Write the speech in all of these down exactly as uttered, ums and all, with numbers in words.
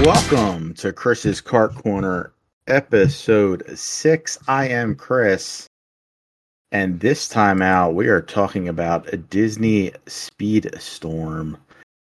Welcome to Chris's Cart Corner, episode six. I am Chris, and this time out, we are talking about a Disney Speedstorm,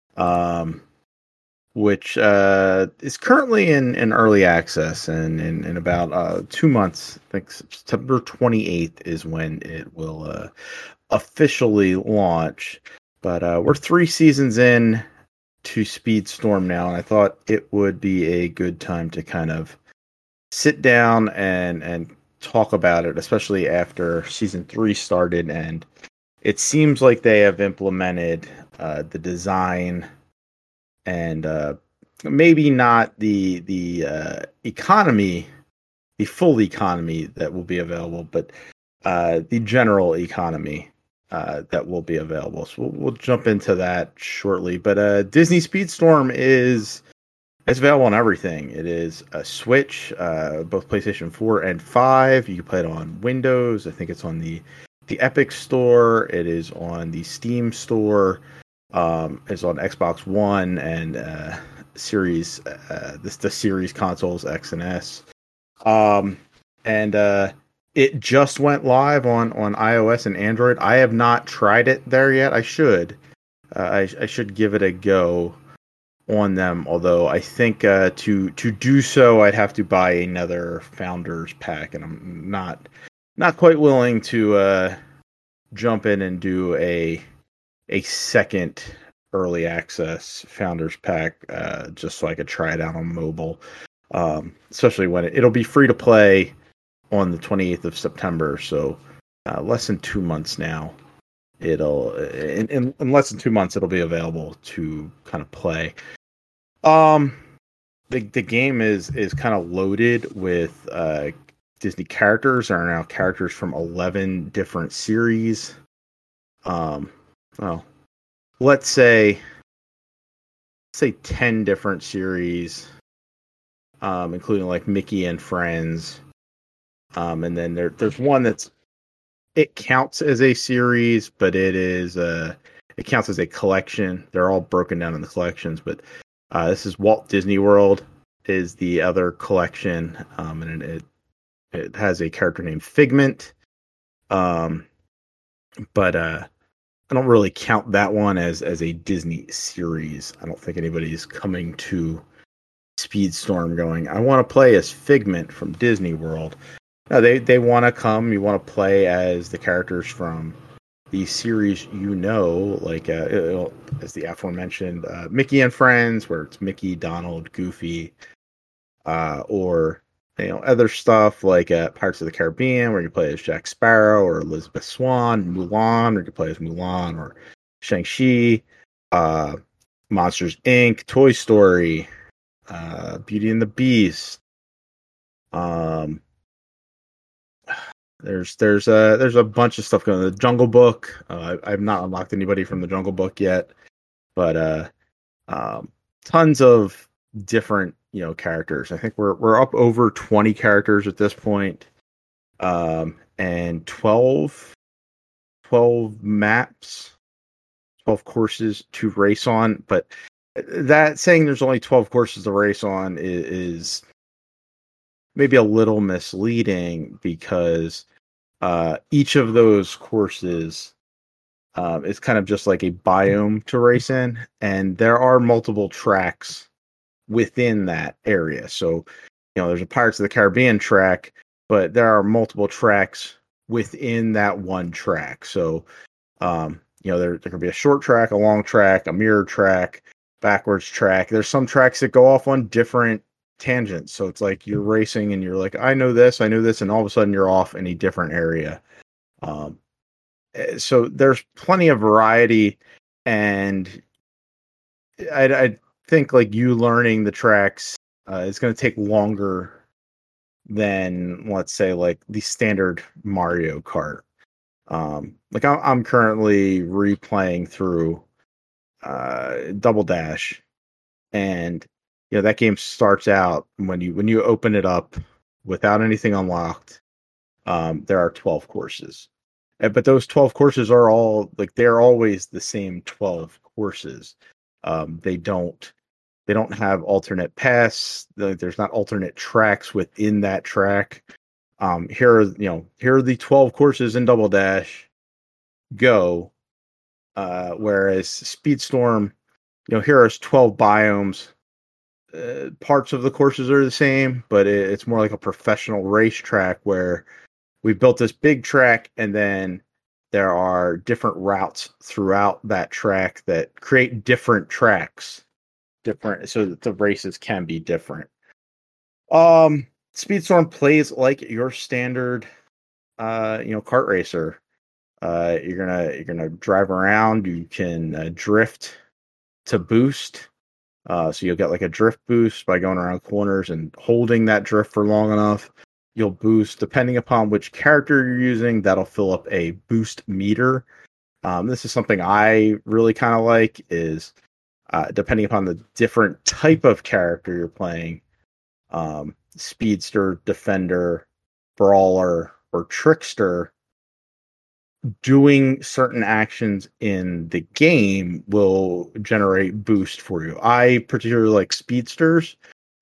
um, which uh, is currently in, in early access, and in, in about uh, two months, I think September twenty-eighth is when it will uh, officially launch. But uh, we're three seasons in to Speedstorm now, and I thought it would be a good time to kind of sit down and and talk about it, especially after season three started, and it seems like they have implemented uh, the design and uh, maybe not the the uh, economy, the full economy that will be available, but uh, the general economy Uh, that will be available. So we'll, we'll jump into that shortly. But uh, Disney Speedstorm is it's available on everything. It is a Switch, uh, both PlayStation four and five. You can play it on Windows. I think it's on the the Epic Store. It is on the Steam Store. Um, it's on Xbox One and uh, Series. Uh, this the Series consoles X and S. Um, and uh, It just went live on, on iOS and Android. I have not tried it there yet. I should. Uh, I, I should give it a go on them. Although I think uh, to to do so, I'd have to buy another Founders Pack, and I'm not not quite willing to uh, jump in and do a a second early access Founders Pack uh, just so I could try it out on mobile. Um, especially when it, it'll be free to play on the twenty-eighth of September, so uh, less than two months now. It'll in, in, in less than two months it'll be available to kind of play. Um, the the game is is kind of loaded with uh, Disney characters. There are now characters from eleven different series. Um, well, let's say let's say ten different series, um, including like Mickey and Friends. Um, and then there, there's one that's it counts as a series, but it is uh, it counts as a collection. They're all broken down in the collections, but uh, this is Walt Disney World is the other collection, um, and it it has a character named Figment. Um, but uh, I don't really count that one as as a Disney series. I don't think anybody's coming to Speedstorm going, I want to play as Figment from Disney World. No, they, they want to come. You want to play as the characters from the series, you know, like uh, as the aforementioned uh, Mickey and Friends, where it's Mickey, Donald, Goofy, uh, or you know other stuff like uh, Pirates of the Caribbean, where you play as Jack Sparrow or Elizabeth Swann, Mulan, where you play as Mulan or Shang-Chi, uh, Monsters Incorporated, Toy Story, uh, Beauty and the Beast. Um. There's there's a there's a bunch of stuff going on. The Jungle Book. Uh, I, I've not unlocked anybody from the Jungle Book yet, but uh, um, tons of different you know characters. I think we're we're up over twenty characters at this point, um, and twelve, twelve maps, twelve courses to race on. But that saying there's only twelve courses to race on is, is maybe a little misleading because uh, each of those courses uh, is kind of just like a biome to race in, and there are multiple tracks within that area. So, you know, there's a Pirates of the Caribbean track, but there are multiple tracks within that one track. So, um, you know, there, there could be a short track, a long track, a mirror track, backwards track. There's some tracks that go off on different tangents, so it's like you're racing and you're like, I know this, I know this, and all of a sudden you're off in a different area. Um, so there's plenty of variety, and I, I think like you learning the tracks uh, is going to take longer than, let's say, like the standard Mario Kart. Um, like I'm, I'm currently replaying through uh, Double Dash, and you know that game starts out when you when you open it up without anything unlocked. Um, there are twelve courses, but those twelve courses are all like they're always the same twelve courses. Um, they don't They don't have alternate paths. There's not alternate tracks within that track. Um, here are you know here are the twelve courses in Double Dash. Go. Uh, whereas Speedstorm, you know, here are twelve biomes. Uh, parts of the courses are the same, but it, it's more like a professional racetrack where we built this big track, and then there are different routes throughout that track that create different tracks, different so that the races can be different. Um, Speedstorm plays like your standard, uh, you know, kart racer. Uh, you're gonna you're gonna drive around. You can uh, drift to boost. Uh, so you'll get like a drift boost by going around corners and holding that drift for long enough. You'll boost depending upon which character you're using. That'll fill up a boost meter. Um, this is something I really kind of like. Is uh, depending upon the different type of character you're playing, um, speedster, defender, brawler, or trickster. Doing certain actions in the game will generate boost for you. I particularly like speedsters,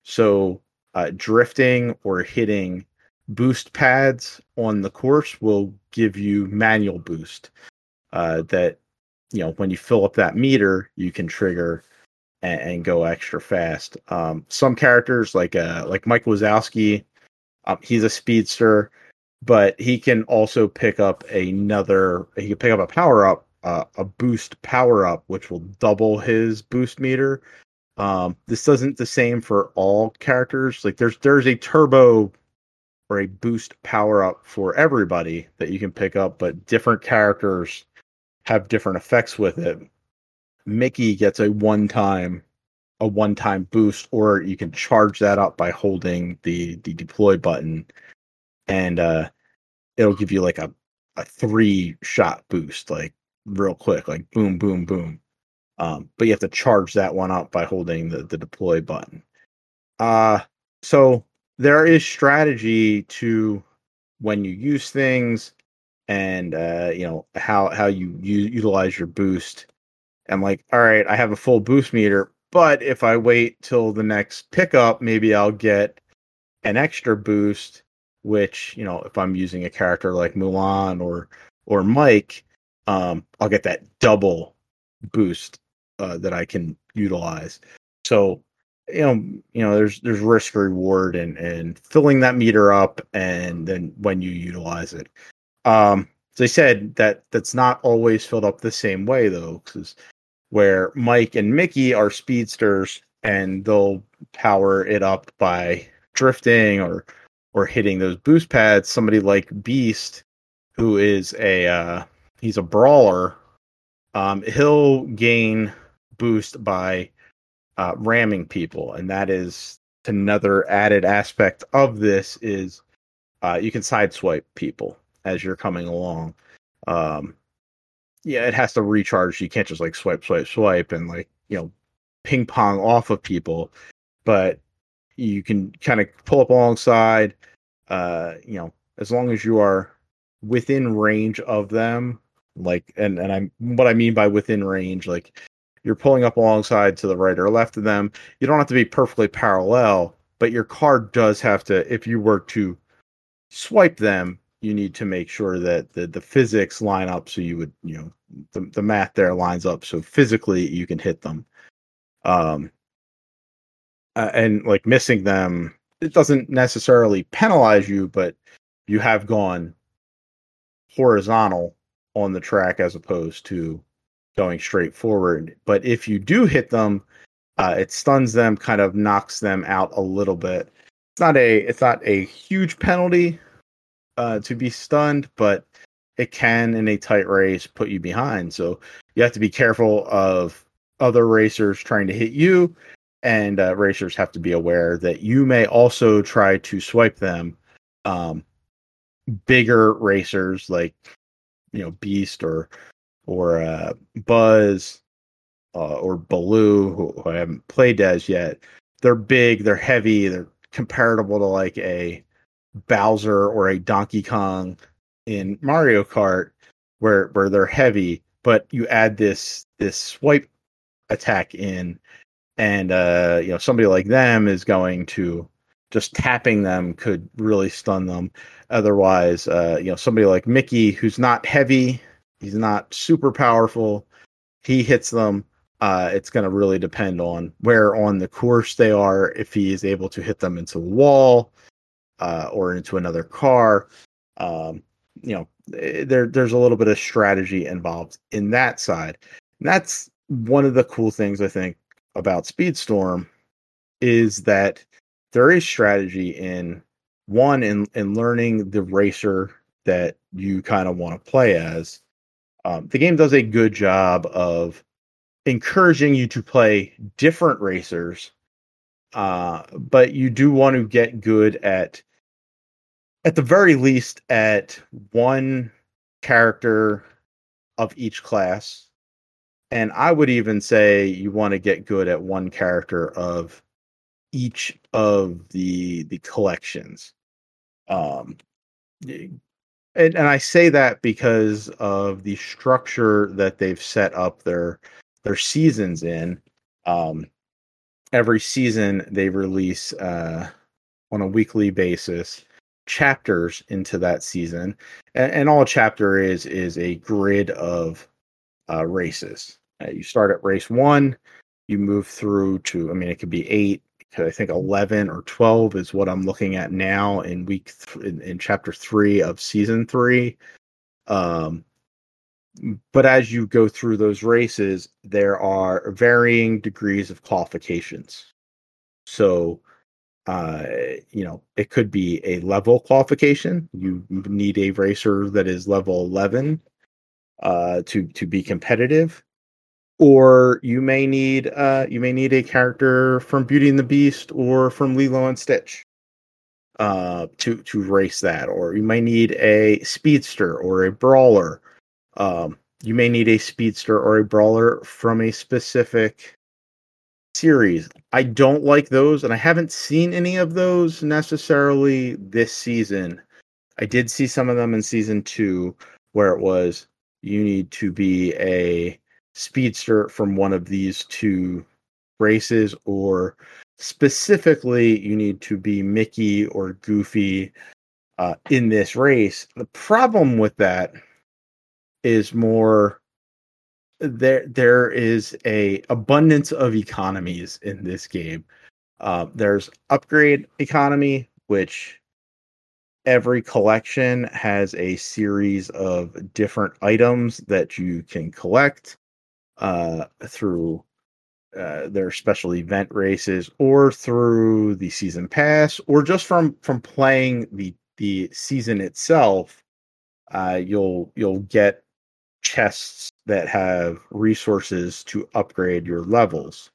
so uh, drifting or hitting boost pads on the course will give you manual boost. Uh, that you know when you fill up that meter, you can trigger and, and go extra fast. Um, some characters like uh, like Mike Wazowski, um, he's a speedster. But he can also pick up another. He can pick up a power up, uh, a boost power up, which will double his boost meter. Um, this isn't the same for all characters. Like there's there's a turbo or a boost power up for everybody that you can pick up, but different characters have different effects with it. Mickey gets a one time a one time boost, or you can charge that up by holding the the deploy button. And uh, it'll give you like a, a three shot boost, like real quick, like boom, boom, boom. Um, but you have to charge that one up by holding the, the deploy button. Uh, so there is strategy to when you use things and, uh, you know, how, how you, you utilize your boost. And like, all right, I have a full boost meter, but if I wait till the next pickup, maybe I'll get an extra boost. Which, you know, if I'm using a character like Mulan or or Mike, um, I'll get that double boost uh, that I can utilize. So, you know, you know, there's there's risk reward and and filling that meter up, and then when you utilize it. Um, as I said, that that's not always filled up the same way though, because where Mike and Mickey are speedsters and they'll power it up by drifting or or hitting those boost pads, somebody like Beast, who is a uh, he's a brawler, um, he'll gain boost by uh, ramming people, and that is another added aspect of this is uh, you can sideswipe people as you're coming along. Um, yeah, it has to recharge. You can't just like swipe, swipe, swipe, and like you know ping pong off of people, but you can kind of pull up alongside. Uh, you know, as long as you are within range of them, like, and and I'm what I mean by within range, like you're pulling up alongside to the right or left of them. You don't have to be perfectly parallel, but your card does have to. If you were to swipe them, you need to make sure that the the physics line up. So you would, you know, the the math there lines up. So physically, you can hit them. Um, uh, and like missing them. It doesn't necessarily penalize you, but you have gone horizontal on the track as opposed to going straight forward. But if you do hit them, uh, it stuns them, kind of knocks them out a little bit. It's not a it's not a huge penalty uh, to be stunned, but it can in a tight race put you behind. So you have to be careful of other racers trying to hit you. And uh, racers have to be aware that you may also try to swipe them. Um, bigger racers like, you know, Beast or or uh, Buzz uh, or Baloo, who, who I haven't played as yet, they're big, they're heavy, they're comparable to like a Bowser or a Donkey Kong in Mario Kart, where where they're heavy, but you add this this swipe attack in. and uh, you know, somebody like them is going to just tapping them could really stun them. Otherwise, uh, you know, somebody like Mickey, who's not heavy, he's not super powerful, he hits them. Uh, it's going to really depend on where on the course they are. If he is able to hit them into a wall uh, or into another car, um, you know, there there's a little bit of strategy involved in that side. And that's one of the cool things I think about Speedstorm is that there is strategy in one in in learning the racer that you kind of want to play as. Um, the game does a good job of encouraging you to play different racers, uh, but you do want to get good at, at the very least, at one character of each class. And I would even say you want to get good at one character of each of the the collections. Um, and, and I say that because of the structure that they've set up their their seasons in. Um, every season they release uh, on a weekly basis chapters into that season, and, and all a chapter is is a grid of uh, races. Uh, you start at race one, you move through to, I mean, it could be eight. I think eleven or twelve is what I'm looking at now in week th- in, in chapter three of season three. Um, but as you go through those races, there are varying degrees of qualifications. So, uh, you know, it could be a level qualification. You need a racer that is level eleven uh, to to be competitive, or you may need uh, you may need a character from Beauty and the Beast or from Lilo and Stitch uh, to to race that, or you may need a speedster or a brawler. Um, you may need a speedster or a brawler from a specific series. I don't like those, and I haven't seen any of those necessarily this season. I did see some of them in season two, where it was you need to be a speedster from one of these two races, or specifically you need to be Mickey or Goofy uh, in this race. The problem with that is more there there is a abundance of economies in this game. Uh, there's upgrade economy, which every collection has a series of different items that you can collect uh, through uh, their special event races, or through the season pass, or just from from playing the the season itself. Uh, you'll you'll get chests that have resources to upgrade your levels.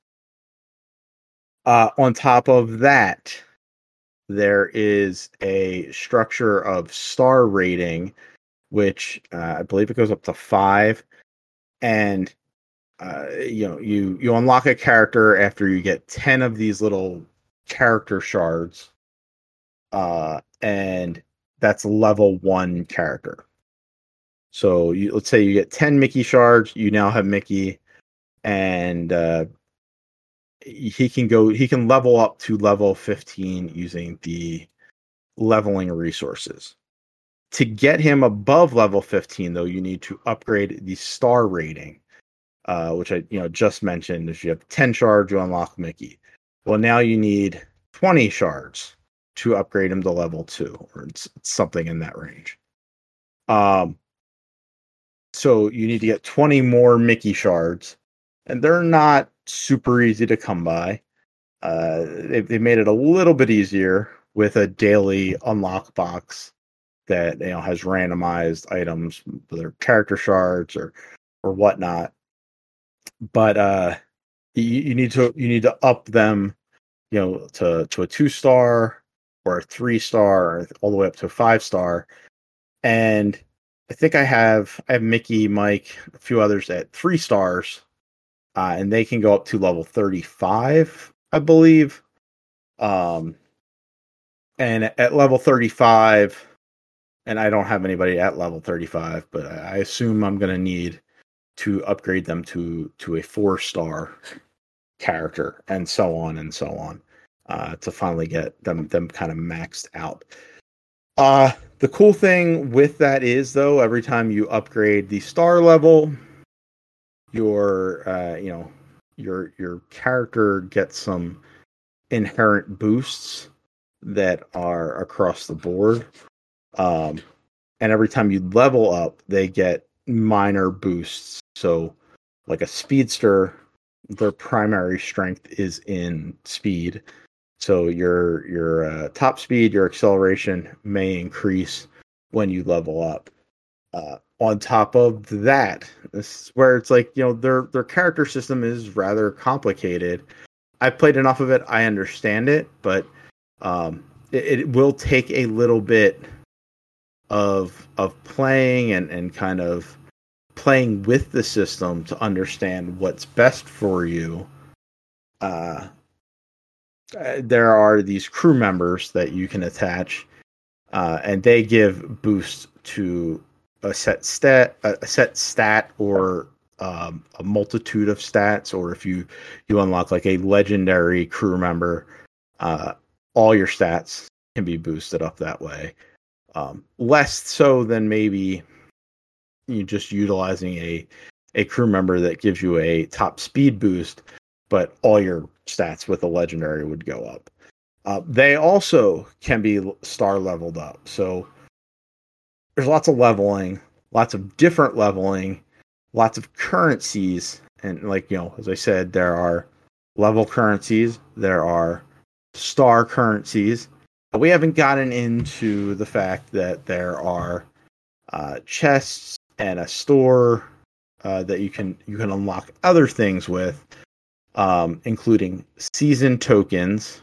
Uh, on top of that, there is a structure of star rating, which uh, I believe it goes up to five, and uh, you know you you unlock a character after you get ten of these little character shards, uh, and that's level one character. So you, let's say you get ten Mickey shards, you now have Mickey, and uh, he can go, he can level up to level fifteen using the leveling resources. To get him above level fifteen, though, you need to upgrade the star rating, uh, which I you know just mentioned. If you have ten shards, you unlock Mickey. Well, now you need twenty shards to upgrade him to level two, or it's something in that range. Um, So you need to get twenty more Mickey shards, and they're not super easy to come by. Uh, they've, they made it a little bit easier with a daily unlock box that you know has randomized items, whether character shards or or whatnot. But uh, you, you need to you need to up them, you know, to to a two star or a three star, or all the way up to a five star, and I think I have I have Mickey, Mike, a few others at three stars, uh, and they can go up to level thirty-five, I believe. Um, and at level thirty-five, and I don't have anybody at level thirty-five, but I assume I'm going to need to upgrade them to to a four star character, and so on and so on, uh, to finally get them them kind of maxed out. Uh, the cool thing with that is, though, every time you upgrade the star level, your uh, you know your your character gets some inherent boosts that are across the board. Um, and every time you level up, they get minor boosts. So, like a speedster, their primary strength is in speed. So your your uh, top speed, your acceleration may increase when you level up. Uh, on top of that, this is where it's like, you know, their their character system is rather complicated. I've played enough of it; I understand it, but um, it, it will take a little bit of of playing and, and kind of playing with the system to understand what's best for you. Uh, there are these crew members that you can attach, uh, and they give boosts to a set stat, a set stat, or um, a multitude of stats. Or if you you unlock like a legendary crew member, uh, all your stats can be boosted up that way. Um, less so than maybe you just utilizing a a crew member that gives you a top speed boost, but all your stats with a legendary would go up. Uh, they also can be star leveled up. So there's lots of leveling, lots of different leveling, lots of currencies. And like, you know, as I said, there are level currencies, there are star currencies. We haven't gotten into the fact that there are uh, chests and a store uh, that you can you can unlock other things with, um, including season tokens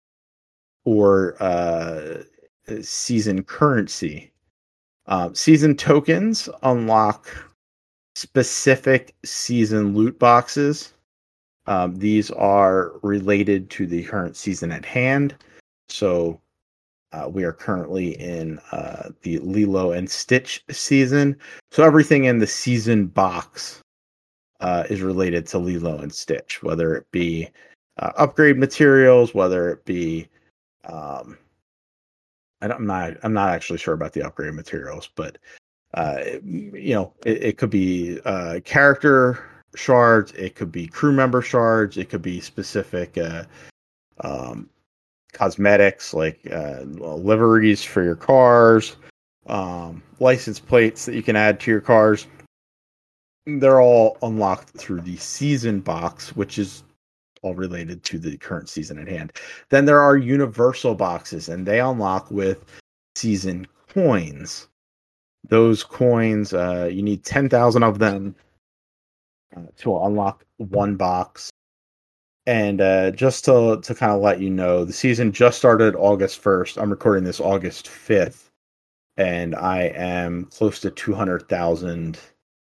or uh, season currency. Uh, season tokens unlock specific season loot boxes. Um, these are related to the current season at hand. So uh, we are currently in uh, the Lilo and Stitch season. So everything in the season box uh, is related to Lilo and Stitch, whether it be uh, upgrade materials, whether it be um, I'm not I'm not actually sure about the upgrade materials, but uh, it, you know, it, it could be uh, character shards, it could be crew member shards, it could be specific uh, um, cosmetics like uh, liveries for your cars, um, license plates that you can add to your cars. They're all unlocked through the season box, which is all related to the current season at hand. Then there are universal boxes, and they unlock with season coins. Those coins, uh, you need ten thousand of them uh, to unlock one box. And uh, just to to kind of let you know, the season just started August first. I'm recording this August fifth, and I am close to two hundred thousand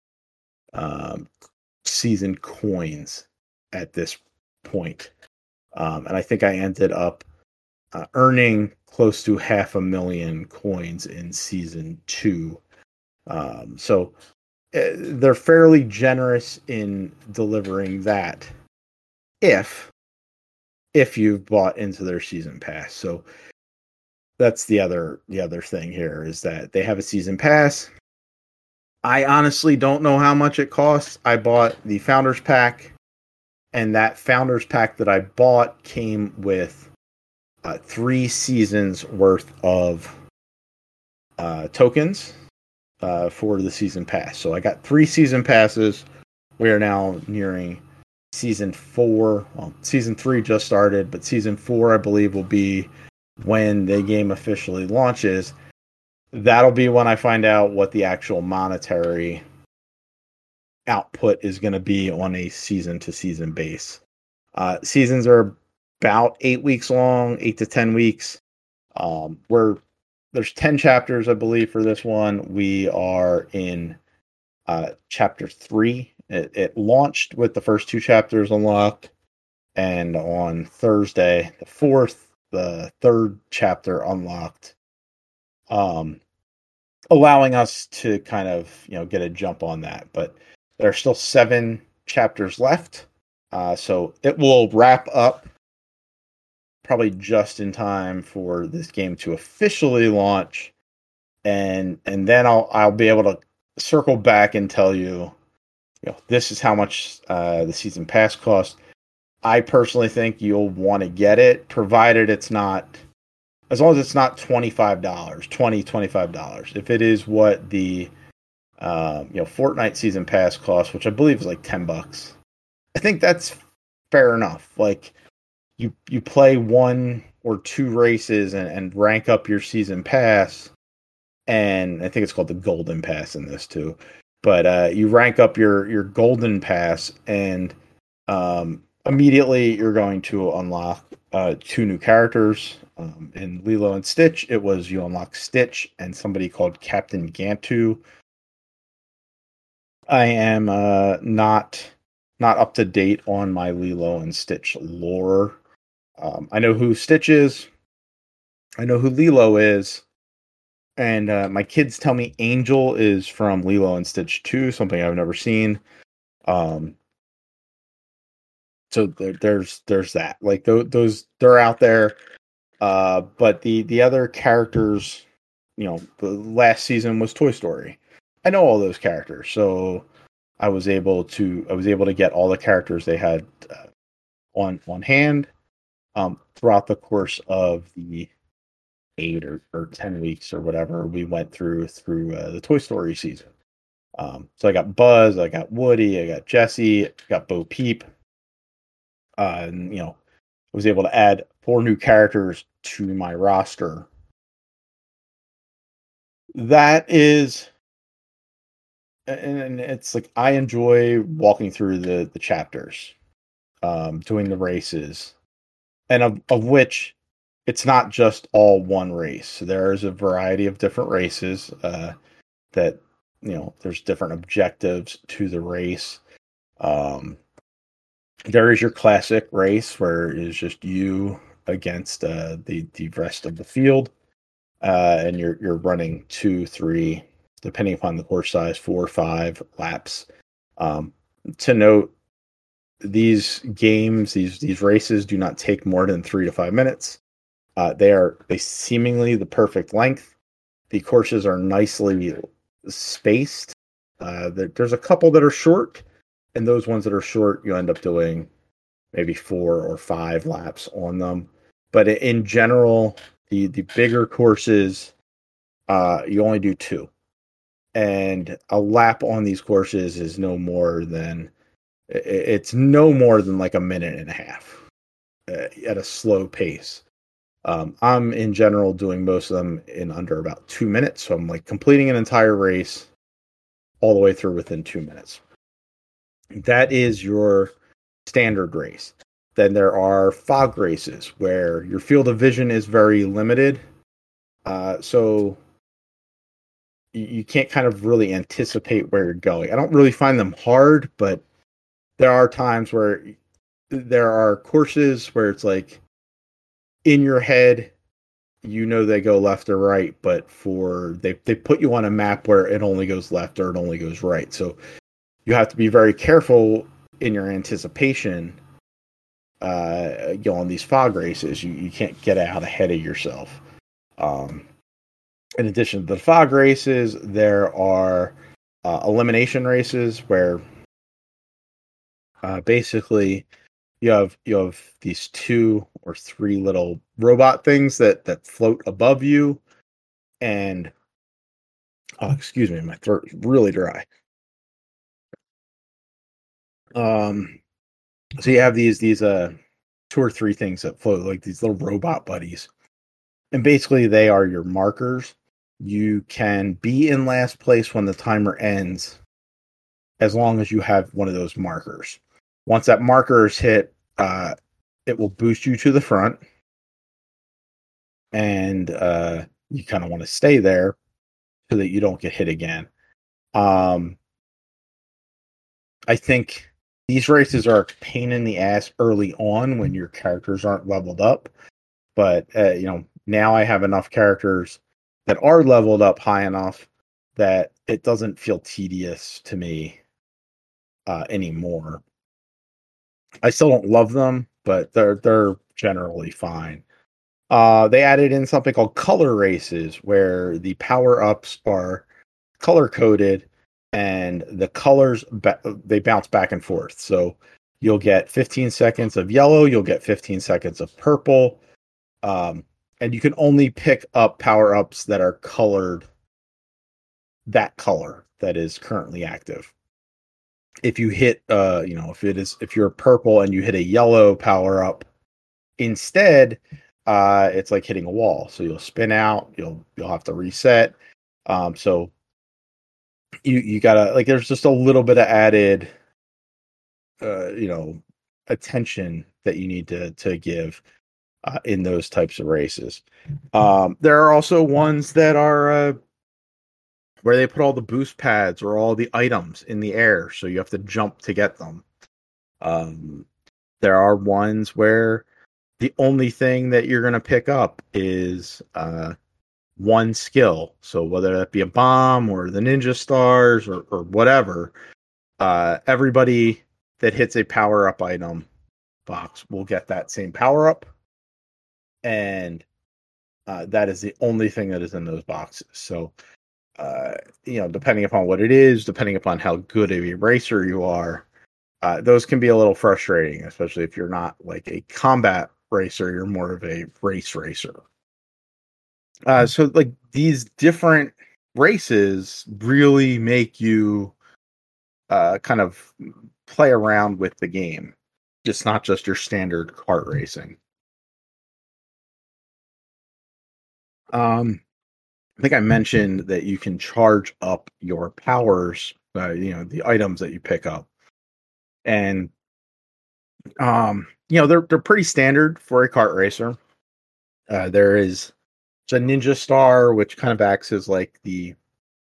um, season coins at this point. Um, and I think I ended up uh, earning close to half a million coins in season two. Um, so uh, they're fairly generous in delivering that if if you've bought into their season pass. So that's the other the other thing here, is that they have a season pass. I honestly don't know how much it costs. I bought the Founders Pack, and that Founders Pack that I bought came with uh, three seasons worth of uh, tokens uh, for the season pass. So I got three season passes. We are now nearing season four. Well, season three just started, but season four, I believe, will be when the game officially launches. That'll be when I find out what the actual monetary output is going to be on a season to season base. Uh, seasons are about eight weeks long, eight to ten weeks. Um, we're there's ten chapters, I believe, for this one. We are in uh, chapter three. It, it launched with the first two chapters unlocked, and on Thursday, the fourth, the third chapter unlocked, um, allowing us to kind of, you know, get a jump on that. But there are still seven chapters left. Uh, so it will wrap up probably just in time for this game to officially launch, and and then I'll I'll be able to circle back and tell you, you know, this is how much uh, the season pass costs. I personally think you'll want to get it, provided it's not, as long as it's not twenty-five dollars, twenty dollars, twenty-five dollars. If it is what the um, you know Fortnite season pass costs, which I believe is like ten bucks, I think that's fair enough. Like you you play one or two races and, and rank up your season pass, and I think it's called the golden pass in this too. But uh, you rank up your your golden pass, and um, immediately you're going to unlock uh, two new characters. Um, in Lilo and Stitch, it was you unlock Stitch and somebody called Captain Gantu. I am uh, not not up to date on my Lilo and Stitch lore. Um, I know who Stitch is. I know who Lilo is. And uh, my kids tell me Angel is from Lilo and Stitch two, something I've never seen. Um, so there, there's there's that. Like th- those, they're out there. Uh, but the the other characters, you know, the last season was Toy Story. I know all those characters, so I was able to I was able to get all the characters they had uh, on on hand um, throughout the course of the eight or, or ten weeks or whatever we went through through uh, the Toy Story season. Um, so I got Buzz, I got Woody, I got Jesse, I got Bo Peep, uh, and you know, I was able to add four new characters to my roster. That is, and, and it's like I enjoy walking through the the chapters, um, doing the races, and of of which it's not just all one race. There's a variety of different races uh, that, you know, there's different objectives to the race. Um, there is your classic race where it's just you against uh, the the rest of the field, uh, and you're you're running two, three, depending upon the course size, four or five laps. Um, to note, these games, these these races, do not take more than three to five minutes. Uh, they are they seemingly the perfect length. The courses are nicely spaced. Uh, there, there's a couple that are short, and those ones that are short, you end up doing maybe four or five laps on them. But in general, the the bigger courses, uh, you only do two, and a lap on these courses is no more than it's no more than like a minute and a half uh, at a slow pace. Um, I'm in general doing most of them in under about two minutes. So I'm like completing an entire race all the way through within two minutes. That is your standard race. Then there are fog races where your field of vision is very limited. Uh, so you, you can't kind of really anticipate where you're going. I don't really find them hard, but there are times where there are courses where it's like, in your head, you know they go left or right, but for they they put you on a map where it only goes left or it only goes right. So you have to be very careful in your anticipation. Uh, you know, on these fog races, you, you can't get out ahead of yourself. Um, in addition to the fog races, there are uh, elimination races where uh, basically You have you have these two or three little robot things that, that float above you, and oh, excuse me, my throat is really dry. Um, so you have these these uh two or three things that float, like these little robot buddies, and basically they are your markers. You can be in last place when the timer ends, as long as you have one of those markers. Once that marker is hit, uh, it will boost you to the front, and uh, you kind of want to stay there so that you don't get hit again. Um, I think these races are a pain in the ass early on when your characters aren't leveled up, but uh, you know, now I have enough characters that are leveled up high enough that it doesn't feel tedious to me uh, anymore. I still don't love them, but they're they're generally fine. Uh, they added in something called color races, where the power ups are color coded, and the colors ba- they bounce back and forth. So you'll get fifteen seconds of yellow, you'll get fifteen seconds of purple, um, and you can only pick up power ups that are colored that color that is currently active. If you hit, uh, you know, if it is if you're purple and you hit a yellow power up instead, uh, it's like hitting a wall. So you'll spin out, you'll you'll have to reset. Um, so you you gotta like there's just a little bit of added uh you know attention that you need to to give uh, in those types of races. Um there are also ones that are uh where they put all the boost pads or all the items in the air, so you have to jump to get them. Um there are ones where the only thing that you're going to pick up is uh one skill. So whether that be a bomb or the ninja stars or, or whatever, uh, everybody that hits a power up item box will get that same power up. And uh, that is the only thing that is in those boxes. So, uh, you know, depending upon what it is, depending upon how good of a racer you are, uh, those can be a little frustrating, especially if you're not like a combat racer, you're more of a race racer. Uh, so like these different races really make you uh, kind of play around with the game. It's not just your standard kart racing. Um, I think I mentioned that you can charge up your powers, uh, you know, the items that you pick up, and um, you know they're they're pretty standard for a kart racer. Uh, there is a ninja star, which kind of acts as like the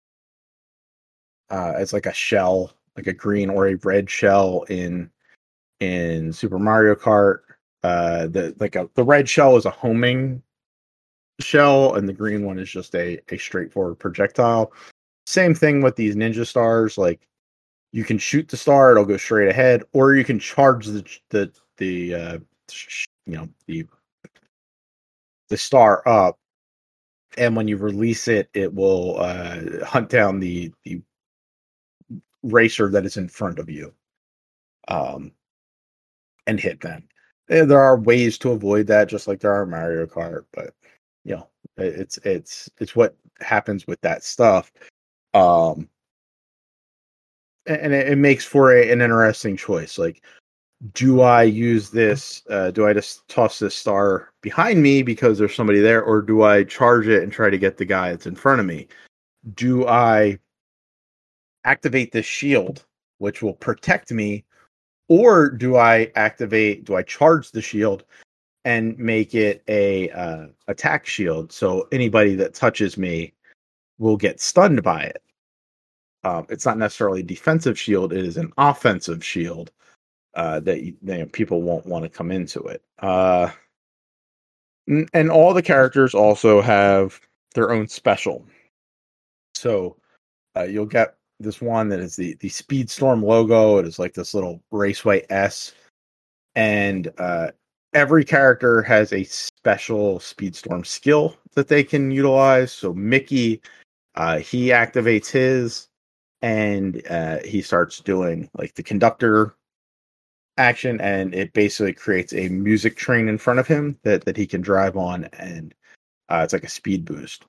uh, as like a shell, like a green or a red shell in in Super Mario Kart. Uh, the like a the red shell is a homing shell, and the green one is just a a straightforward projectile. Same thing with these ninja stars. Like you can shoot the star, it'll go straight ahead, or you can charge the the the uh, you know the the star up, and when you release it, it will uh, hunt down the the racer that is in front of you, um, and hit them. And there are ways to avoid that, just like there are Mario Kart, but you know, it's it's it's what happens with that stuff. Um, and it, it makes for a, an interesting choice. Like, do I use this? Uh, do I just toss this star behind me because there's somebody there, or do I charge it and try to get the guy that's in front of me? Do I activate this shield, which will protect me, or do I activate? Do I charge the shield and make it a uh, attack shield, so anybody that touches me will get stunned by it? Um, it's not necessarily a defensive shield; it is an offensive shield uh, that you, you know, people won't want to come into it. Uh, and all the characters also have their own special. So uh, you'll get this one that is the the Speedstorm logo. It is like this little raceway S, and uh, every character has a special Speedstorm skill that they can utilize. So Mickey, uh, he activates his, and uh, he starts doing like the conductor action, and it basically creates a music train in front of him that, that he can drive on, and uh, it's like a speed boost.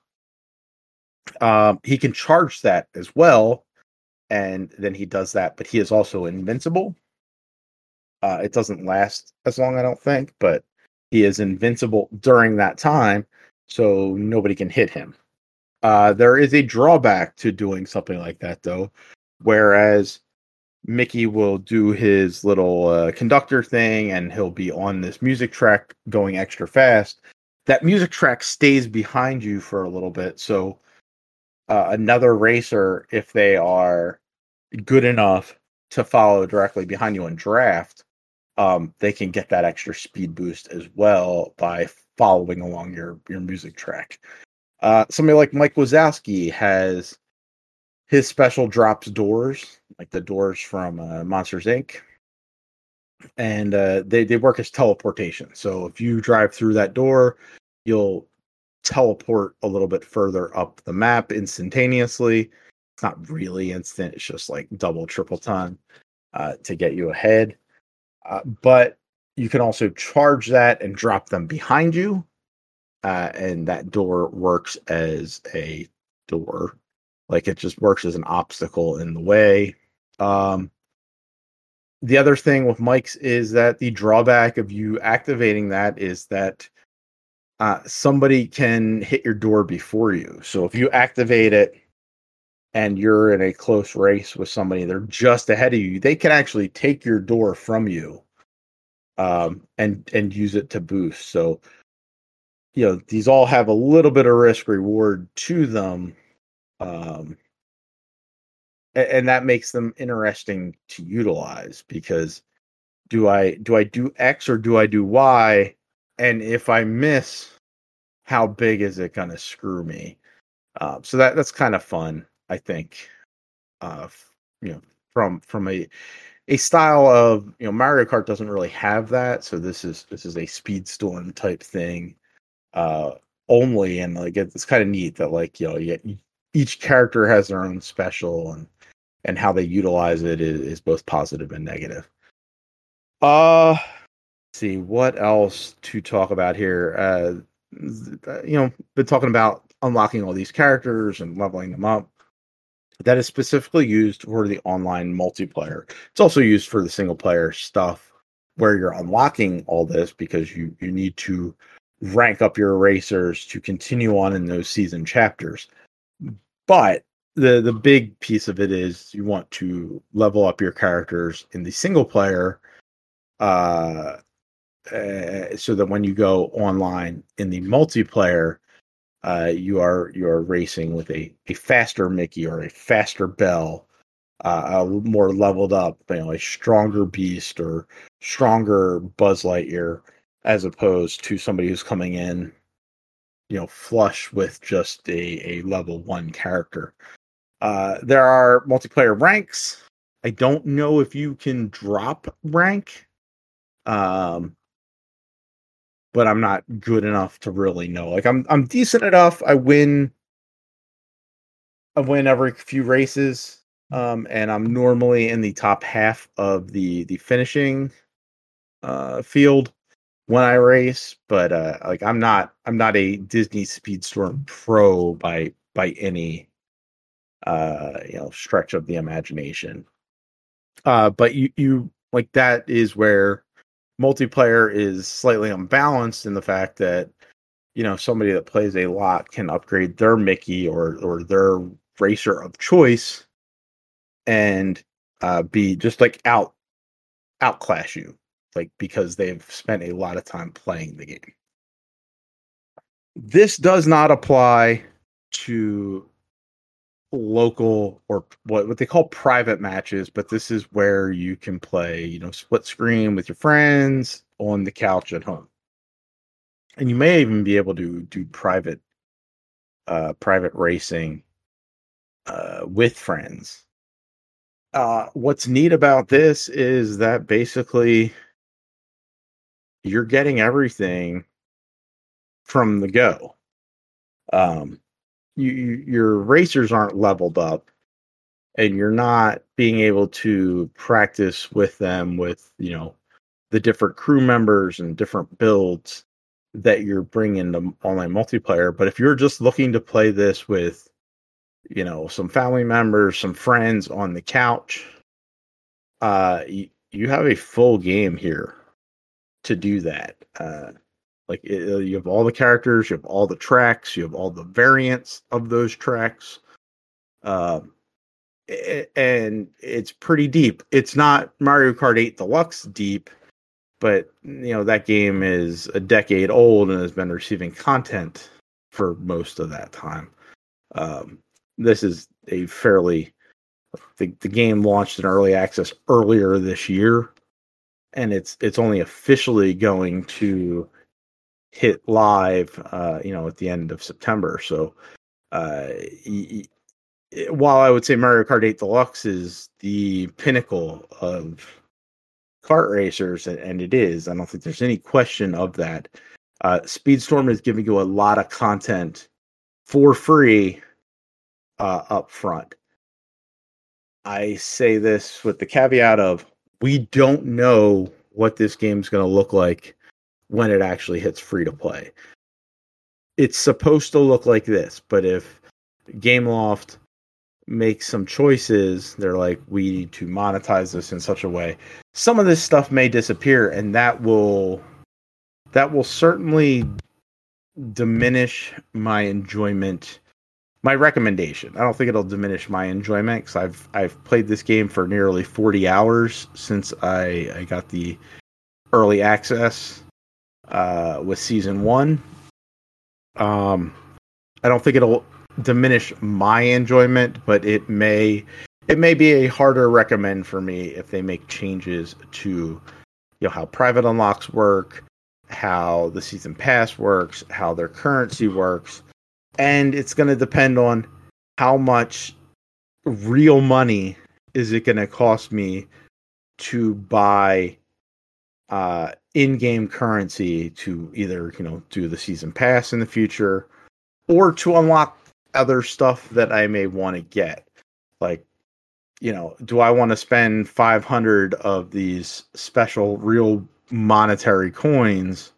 Um, he can charge that as well, and then he does that, but he is also invincible. Uh, it doesn't last as long, I don't think, but he is invincible during that time, so nobody can hit him. Uh, there is a drawback to doing something like that, though, whereas Mickey will do his little uh, conductor thing, and he'll be on this music track going extra fast. That music track stays behind you for a little bit, so uh, another racer, if they are good enough to follow directly behind you and draft, um, they can get that extra speed boost as well by following along your, your music track. Uh, somebody like Mike Wazowski has his special drops doors, like the doors from uh, Monsters Incorporated. and uh, they they work as teleportation. So if you drive through that door, you'll teleport a little bit further up the map instantaneously. It's not really instant; it's just like double, triple time uh, to get you ahead. Uh, but you can also charge that and drop them behind you, uh, and that door works as a door. Like it just works as an obstacle in the way. Um, the other thing with mics is that the drawback of you activating that is that uh, somebody can hit your door before you. So if you activate it and you're in a close race with somebody, they're just ahead of you, they can actually take your door from you um, and and use it to boost. So you know these all have a little bit of risk reward to them, um, and, and that makes them interesting to utilize because do I do I do X or do I do Y? And if I miss, how big is it going to screw me? Uh, so that that's kind of fun, I think. Uh, you know, from from a a style of you know Mario Kart doesn't really have that, so this is this is a Speedstorm type thing uh, only, and like it's kind of neat that like you know you, each character has their own special, and and how they utilize it is, is both positive and negative. Uh see what else to talk about here. Uh, you know, been talking about unlocking all these characters and leveling them up. That is specifically used for the online multiplayer. It's also used for the single player stuff where you're unlocking all this because you you need to rank up your racers to continue on in those season chapters. But the the big piece of it is you want to level up your characters in the single player uh, uh so that when you go online in the multiplayer uh, you are you are racing with a, a faster Mickey or a faster Bell, uh, a more leveled up, you know, a stronger Beast or stronger Buzz Lightyear, as opposed to somebody who's coming in, you know, flush with just a, a level one character. Uh, there are multiplayer ranks. I don't know if you can drop rank. Um, but I'm not good enough to really know. Like I'm I'm decent enough. I win I win every few races. Um, and I'm normally in the top half of the the finishing uh field when I race, but uh like I'm not I'm not a Disney Speedstorm pro by by any uh you know stretch of the imagination. Uh but you you like that is where multiplayer is slightly unbalanced in the fact that you know somebody that plays a lot can upgrade their Mickey or or their racer of choice and uh, be just like out outclass you, like because they've spent a lot of time playing the game. This does not apply to local or what what they call private matches, but this is where you can play, you know, split screen with your friends on the couch at home. And you may even be able to do private uh private racing uh with friends. Uh what's neat about this is that basically you're getting everything from the go. Um you, you your racers aren't leveled up and you're not being able to practice with them with, you know, the different crew members and different builds that you're bringing to online multiplayer. But if you're just looking to play this with, you know, some family members, some friends on the couch, uh, you, you have a full game here to do that. Uh, like it, you have all the characters, you have all the tracks, you have all the variants of those tracks. Um, and it's pretty deep. It's not Mario Kart eight Deluxe deep, but you know that game is a decade old and has been receiving content for most of that time. Um, this is a fairly the, the game launched in early access earlier this year, and it's it's only officially going to hit live, uh, you know, at the end of September. So, uh, y- y- while I would say Mario Kart eight Deluxe is the pinnacle of kart racers, and it is. I don't think there's any question of that. Uh, Speedstorm is giving you a lot of content for free uh, up front. I say this with the caveat of we don't know what this game's going to look like when it actually hits free to play. It's supposed to look like this, but if Gameloft makes some choices, they're like, we need to monetize this in such a way, some of this stuff may disappear, and that will that will certainly diminish my enjoyment, my recommendation. I don't think it'll diminish my enjoyment because I've I've played this game for nearly forty hours since I, I got the early access uh, with season one. Um, I don't think it'll diminish my enjoyment, but it may it may be a harder recommend for me if they make changes to, you know, how private unlocks work, how the season pass works, how their currency works, and it's going to depend on how much real money is it going to cost me to buy uh, in-game currency to either, you know, do the season pass in the future or to unlock other stuff that I may want to get. Like, you know, do I want to spend five hundred of these special real monetary coins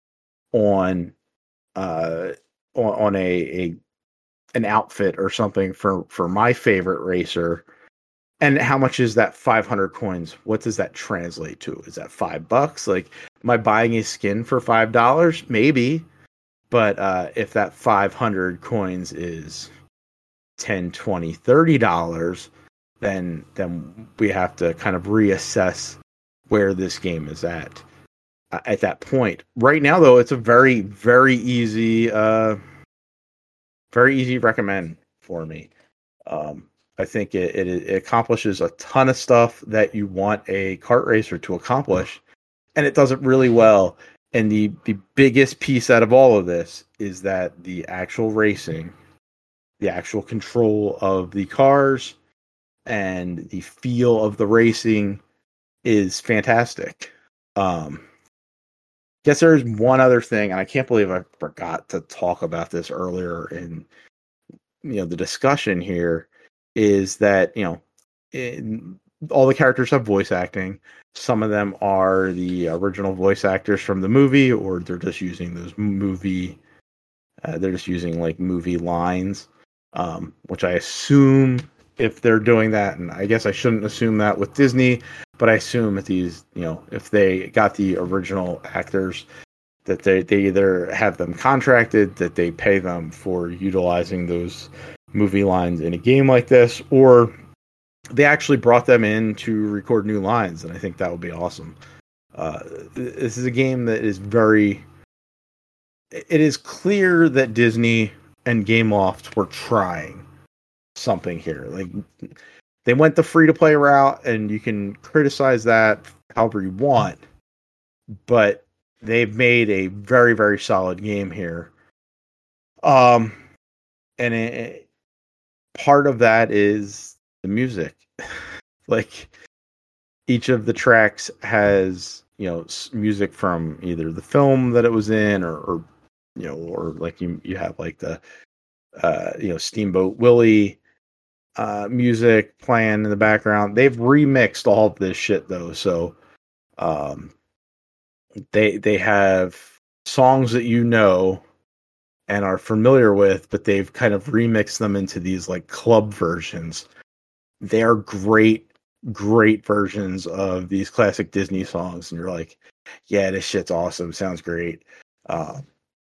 on uh on, on a, a an outfit or something for for my favorite racer? And how much is that five hundred coins? What does that translate to? Is that five bucks? Like, am I buying a skin for five dollars? Maybe. But uh, if that five hundred coins is ten, twenty, thirty dollars, then then we have to kind of reassess where this game is at uh, at that point. Right now, though, it's a very, very easy, uh, very easy recommend for me. Um, I think it, it, it accomplishes a ton of stuff that you want a kart racer to accomplish, and it does it really well. And the, the biggest piece out of all of this is that the actual racing, the actual control of the cars, and the feel of the racing is fantastic. Um, guess there's one other thing, and I can't believe I forgot to talk about this earlier in, you know, the discussion here, is that, you know, in, all the characters have voice acting. Some of them are the original voice actors from the movie, or they're just using those movie, uh, they're just using like movie lines, um, which I assume if they're doing that, and I guess I shouldn't assume that with Disney, but I assume that these, you know, if they got the original actors, that they, they either have them contracted, that they pay them for utilizing those movie lines in a game like this, or they actually brought them in to record new lines, and I think that would be awesome. Uh, this is a game that is very... It is clear that Disney and Gameloft were trying something here. Like, they went the free-to-play route, and you can criticize that however you want, but they've made a very, very solid game here. Um, and it, part of that is the music. Like, each of the tracks has, you know, music from either the film that it was in, or, or you know, or like you you have like the uh, you know, Steamboat Willie uh, music playing in the background. They've remixed all of this shit though, so um, they they have songs that you know and are familiar with, but they've kind of remixed them into these like club versions. They're great, great versions of these classic Disney songs, and you're like, yeah, this shit's awesome, sounds great. Uh,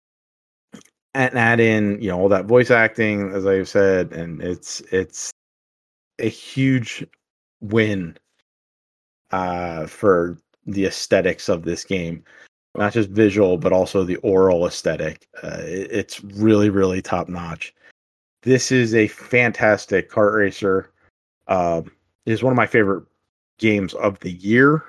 and add in, you know, all that voice acting, as I've said, and it's it's a huge win uh, for the aesthetics of this game. Not just visual, but also the oral aesthetic. Uh, it, it's really, really top notch. This is a fantastic kart racer. Uh, it is one of my favorite games of the year.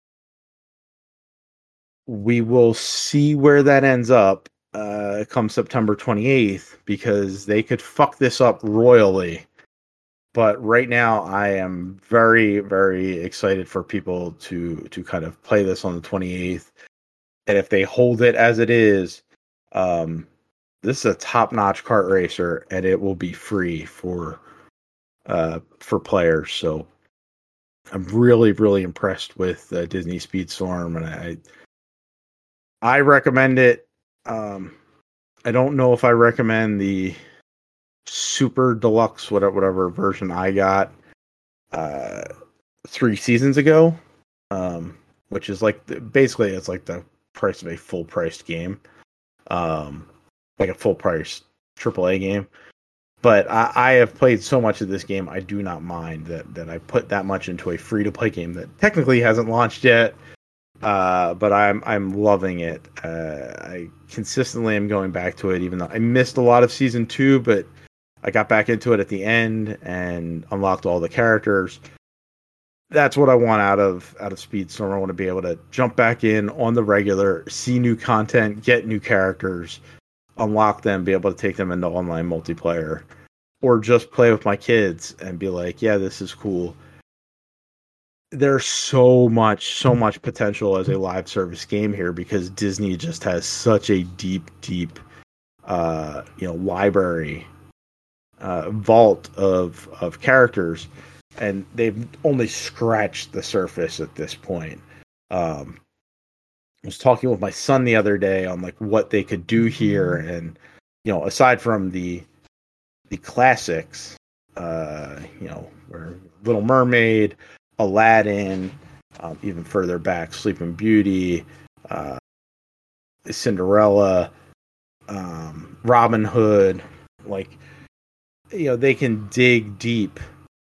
We will see where that ends up uh, come September twenty-eighth, because they could fuck this up royally but right now I am very, very excited for people to to kind of play this on the twenty-eighth. And if they hold it as it is, um, this is a top-notch kart racer, and it will be free for uh, for players. So I'm really, really impressed with uh, Disney Speedstorm, and I I recommend it. Um, I don't know if I recommend the super deluxe, whatever, whatever version I got uh, three seasons ago, um, which is like the, basically it's like the price of a full priced game, um, like a full price triple A game. But I, I have played so much of this game, I do not mind that that I put that much into a free to play game that technically hasn't launched yet. Uh, but I'm I'm loving it. Uh, I consistently am going back to it, even though I missed a lot of season two, but I got back into it at the end and unlocked all the characters. That's what I want out of out of Speedstorm. I want to be able to jump back in on the regular, see new content, get new characters, unlock them, be able to take them into online multiplayer, or just play with my kids and be like, yeah, this is cool. There's so much, so much potential as a live service game here because Disney just has such a deep, deep, uh, you know, library, uh, vault of of characters, and they've only scratched the surface at this point. Um, I was talking with my son the other day on like what they could do here, and you know, aside from the the classics, uh, you know, where Little Mermaid, Aladdin, um, even further back, Sleeping Beauty, uh, Cinderella, um, Robin Hood, like, you know, they can dig deep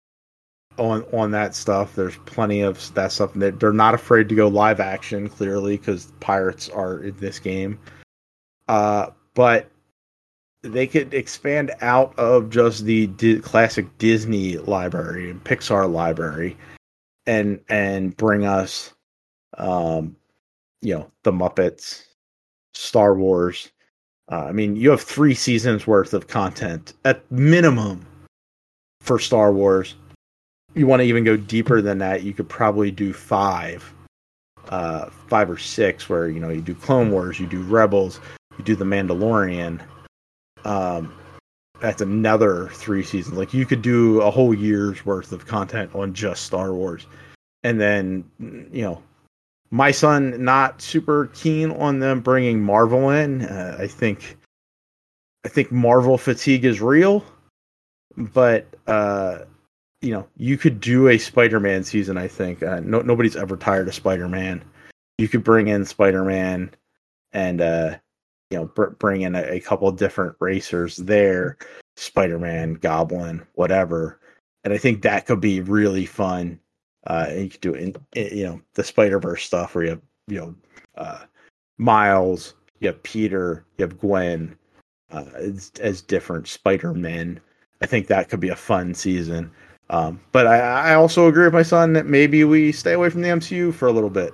on on that stuff. There's plenty of that stuff. They're, they're not afraid to go live action, clearly, because pirates are in this game. Uh, but they could expand out of just the di- classic Disney library and Pixar library, and and bring us, um, you know, the Muppets, Star Wars. Uh, I mean, you have three seasons worth of content at minimum for Star Wars. You want to even go deeper than that, you could probably do five, uh, five or six, where you know you do Clone Wars, you do Rebels, you do The Mandalorian. Um, that's another three seasons. Like you could do a whole year's worth of content on just Star Wars, and then you know, my son not super keen on them bringing Marvel in. Uh, I think, I think Marvel fatigue is real, but uh, you know, you could do a Spider-Man season. I think uh, no, nobody's ever tired of Spider-Man. You could bring in Spider-Man and uh, you know, br- bring in a, a couple of different racers there, Spider-Man, Goblin, whatever. And I think that could be really fun. Uh, and you could do it in, in, you know, the Spider-Verse stuff where you have, you know, uh, Miles, you have Peter, you have Gwen, uh, as, as different Spider-Men. I think that could be a fun season. Um, but I, I also agree with my son that maybe we stay away from the M C U for a little bit.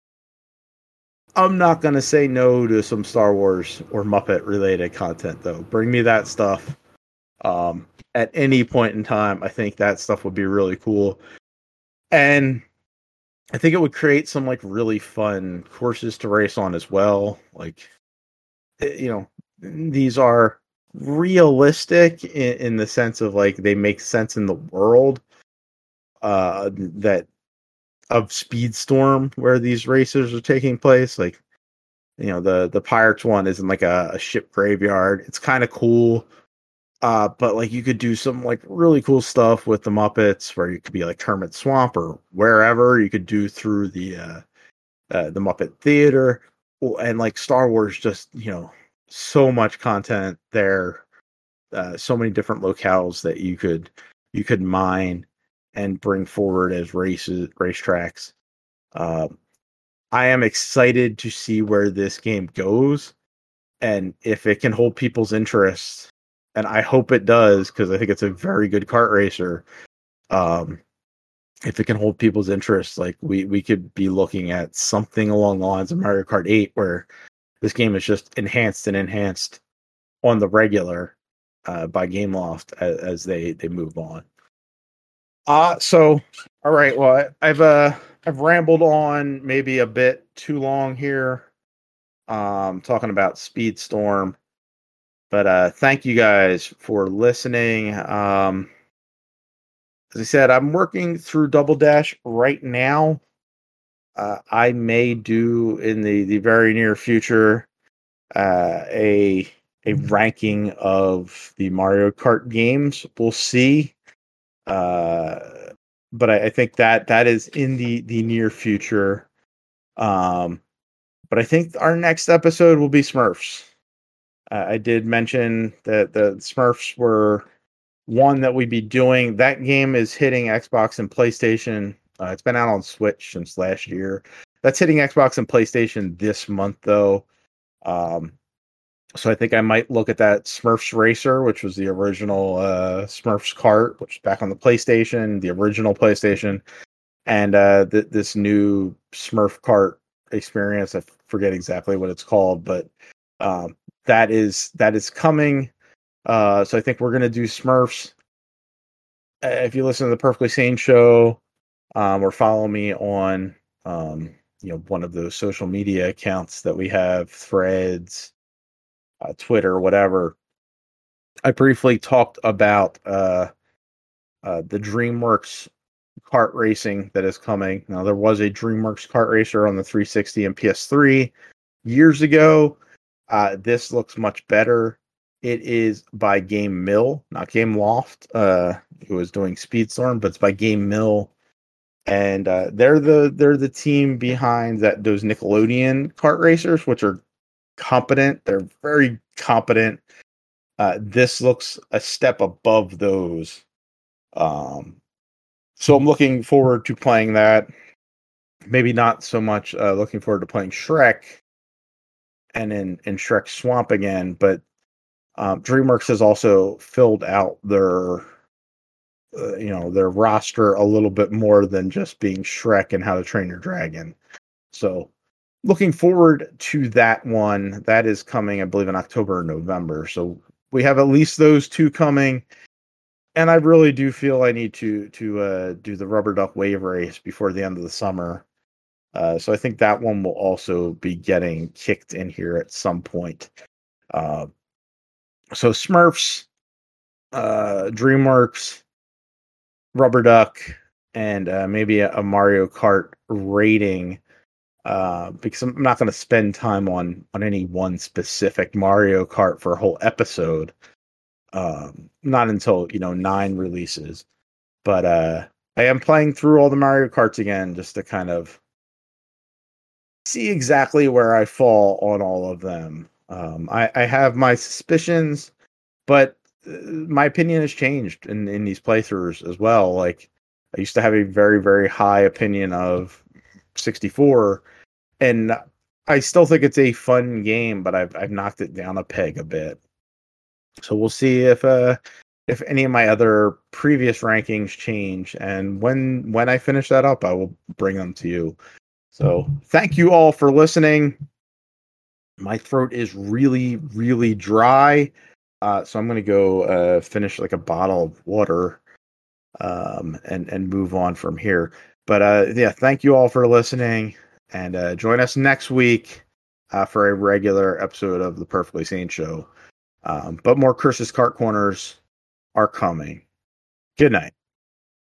I'm not going to say no to some Star Wars or Muppet related content, though. Bring me that stuff. Um, at any point in time, I think that stuff would be really cool. And I think it would create some like really fun courses to race on as well. Like, you know, these are realistic in, in the sense of like they make sense in the world uh, that of Speedstorm where these races are taking place. Like, you know, the the Pirates one is in like a, a ship graveyard. It's kind of cool. Uh, but like you could do some like really cool stuff with the Muppets where you could be like Kermit Swamp or wherever. You could do through the uh, uh the Muppet Theater, and like Star Wars, just, you know, so much content there, uh, so many different locales that you could you could mine and bring forward as races racetracks. Uh, I am excited to see where this game goes and if it can hold people's interest. And I hope it does, because I think it's a very good kart racer. Um, if it can hold people's interest, like we, we could be looking at something along the lines of Mario Kart eight, where this game is just enhanced and enhanced on the regular uh, by Gameloft as, as they, they move on. Uh so all right. Well, I, I've uh I've rambled on maybe a bit too long here, um, talking about Speedstorm. But uh, thank you guys for listening. Um, as I said, I'm working through Double Dash right now. Uh, I may do in the, the very near future uh, a a ranking of the Mario Kart games. We'll see. Uh, but I, I think that that is in the, the near future. Um, but I think our next episode will be Smurfs. Uh, I did mention that the Smurfs were one that we'd be doing. That game is hitting Xbox and PlayStation. Uh, it's been out on Switch since last year. That's hitting Xbox and PlayStation this month, though. Um, so I think I might look at that Smurfs Racer, which was the original uh, Smurfs Kart, which is back on the PlayStation, the original PlayStation, and uh, th- this new Smurf Kart experience. I forget exactly what it's called, but um, that is that is coming. Uh, so I think we're gonna do Smurfs. Uh, if you listen to the Perfectly Sane show, um, or follow me on, um, you know, one of those social media accounts that we have, Threads, uh, Twitter, whatever. I briefly talked about uh, uh, the DreamWorks kart racing that is coming. Now, there was a DreamWorks kart racer on the three sixty and P S three years ago. Uh, this looks much better. It is by Game Mill, not Game Loft, uh, who was doing Speedstorm, but it's by Game Mill, and uh, they're the they're the team behind that those Nickelodeon kart racers, which are competent. They're very competent. Uh, this looks a step above those. Um, so I'm looking forward to playing that. Maybe not so much uh, looking forward to playing Shrek and in, in Shrek Swamp again, but um, DreamWorks has also filled out their uh, you know their roster a little bit more than just being Shrek and How to Train Your Dragon. So looking forward to that one. That is coming, I believe, in October or November. So we have at least those two coming. And I really do feel I need to to uh, do the Rubber Duck Wave Race before the end of the summer. Uh, so I think that one will also be getting kicked in here at some point. Uh, so Smurfs, uh, DreamWorks, Rubber Duck, and uh, maybe a, a Mario Kart rating. Uh, because I'm not going to spend time on on any one specific Mario Kart for a whole episode. Um, not until you know nine releases. But uh, I am playing through all the Mario Karts again just to kind of see exactly where I fall on all of them. Um, I, I have my suspicions, but uh, my opinion has changed in, in these playthroughs as well. Like, I used to have a very, very high opinion of sixty-four, and I still think it's a fun game, but I've I've knocked it down a peg a bit. So we'll see if uh, if any of my other previous rankings change, and when when I finish that up, I will bring them to you. So thank you all for listening. My throat is really, really dry, uh, so I'm gonna go uh, finish like a bottle of water, um, and and move on from here. But uh, yeah, thank you all for listening, and uh, join us next week uh, for a regular episode of the Perfectly Sane Show. Um, but more Chris's Kart Corners are coming. Good night.